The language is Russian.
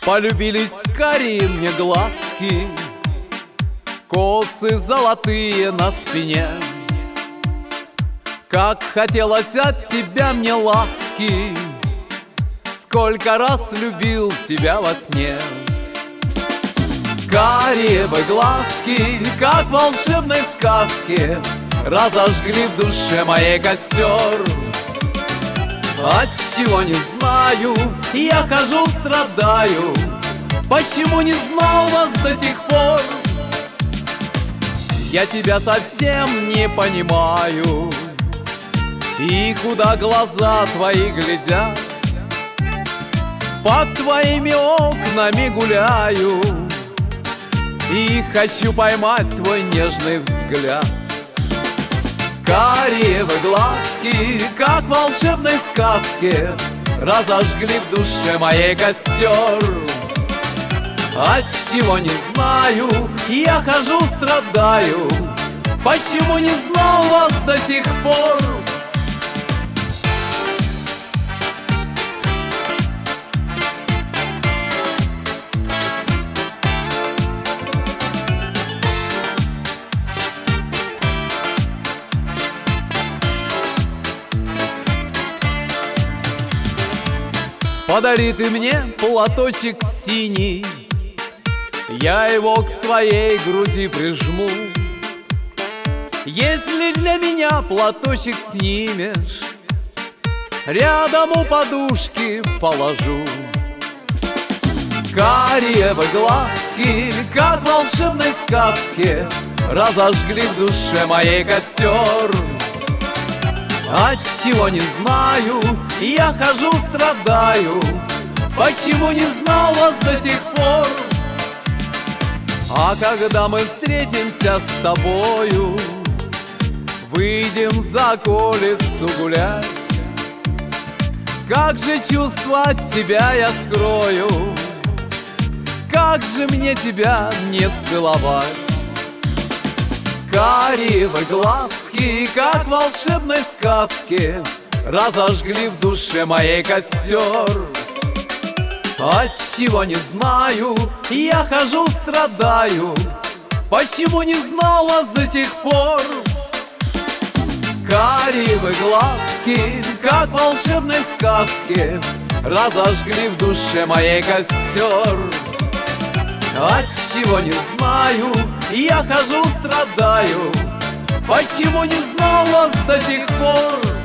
Полюбились карие мне глазки, косы золотые на спине. Как хотелось от тебя мне ласки, сколько раз любил тебя во сне. Карие вы глазки, как в волшебной сказке, разожгли в душе моей костер. Отчего не знаю, я хожу, страдаю, почему не знал вас до сих пор? Я тебя совсем не понимаю, и куда глаза твои глядят. Под твоими окнами гуляю и хочу поймать твой нежный взгляд. Карие вы глазки, как в волшебной сказке, разожгли в душе моей костер. Отчего не знаю, я хожу, страдаю, почему не знал вас до сих пор? Подари ты мне платочек синий, я его к своей груди прижму. Если для меня платочек снимешь, рядом у подушки положу. Карие вы глазки, как в волшебной сказке, разожгли в душе моей костер. Отчего не знаю, я хожу, страдаю, почему не знал вас до сих пор? А когда мы встретимся с тобою, выйдем за околицу гулять, как же чувства от тебя я скрою, как же мне тебя не целовать? Карие вы глазки, как в волшебной сказке, разожгли в душе моей костер. Отчего не знаю, я хожу, страдаю, почему не знал вас до сих пор? Карие вы глазки, как в волшебной сказке, разожгли в душе моей костер. Отчего не знаю, я хожу, страдаю, почему не знал вас до сих пор?